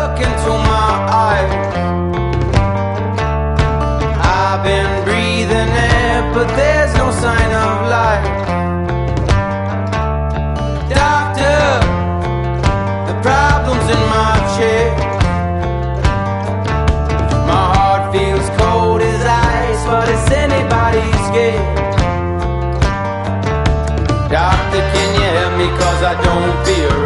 look into my eyes. I've been breathing air, but there's no sign of life. Doctor, the problem's in my chest. My heart feels cold as ice, but it's anybody's guess. Doctor, can you help me? 'Cause I don't feel